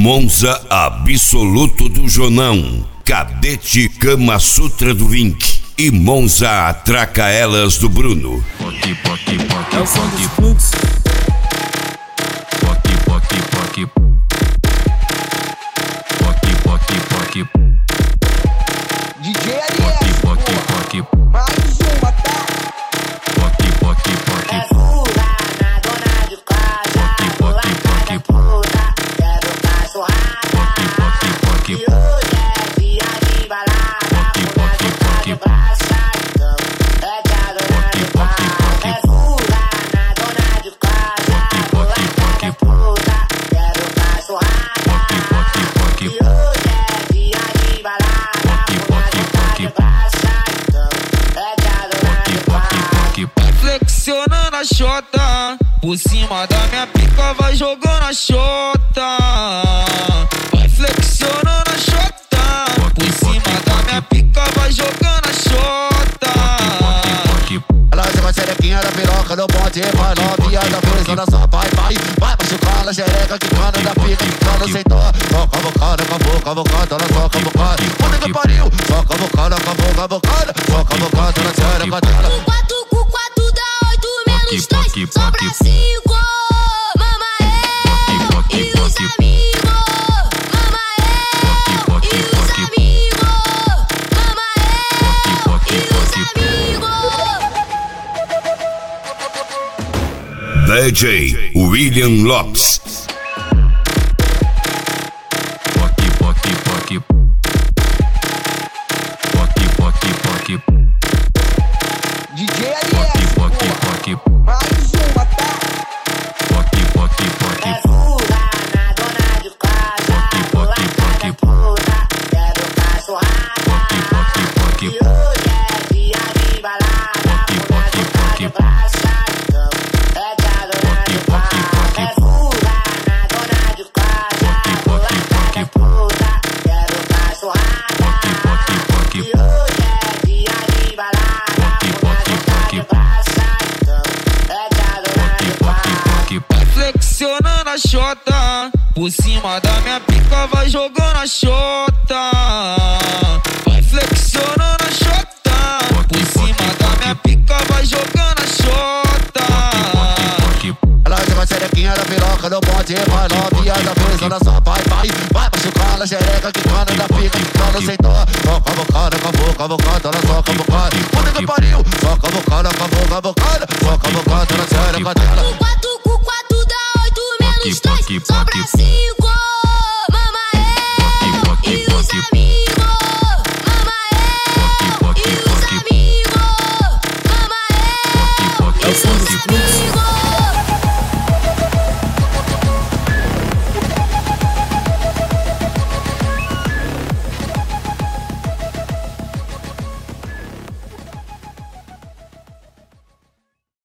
Monza absoluto do Jonão, Cadete Kama Sutra do Vink e Monza Atraca Elas do Bruno. É o som dos fluxos. DJ Ariel, mais uma, tá? É fura na dona de casa, pula cada puta, quero cachorrada. E hoje é dia de balada, mulher de casa braça, então é que a dona de casa. É fura na dona de casa, pula cada puta, quero cachorrada. E hoje é dia de balada, mulher de casa braça, então é que a dona de casa. Flexionando a xota, por cima da minha pica vai jogando a xota. Vai flexionando a xota, por cima da minha pica vai jogando a xota. Ela joga a xerequinha da piroca no bote, vai novinha da frisona, só vai machucar na xereca, quicando da pica, quicando sem dó. Só cavocada, cavocada, ela só cavocada. Puta que pariu, só cavocada, só cavocada na xereca dela. Com 4 dá 8 menos 2, sobra 5. Mama eu e os amigos. Mama eu e os amigos. Mama eu e os amigos. DJ William Lopes. DJ Ariel, mais uma, tá? É fura na dona de casa, pula cada puta, quero cachorrada. E hoje é dia de balada, mulher de casa braça, então é que a dona de casa. É fura na dona de casa, pula cada puta, quero cachorrada. E hoje é dia de balada, mulher de casa braça, então é que a dona de casa. Flexionando a xota, por cima da minha pica vai jogando a xota. Vai flexionando a xota, por cima da minha pica vai jogando a xota. Ela joga a xerequinha da piroca no bote, vai novinha da frisona, só vai machucar na xereca, quicando da pica, quicando sem dó. Só cavocada, ela só cavocada. Puta que pariu, só cavocada, só cavocada na xereca dela. Com 4 dá 8 menos 2, sobra 5.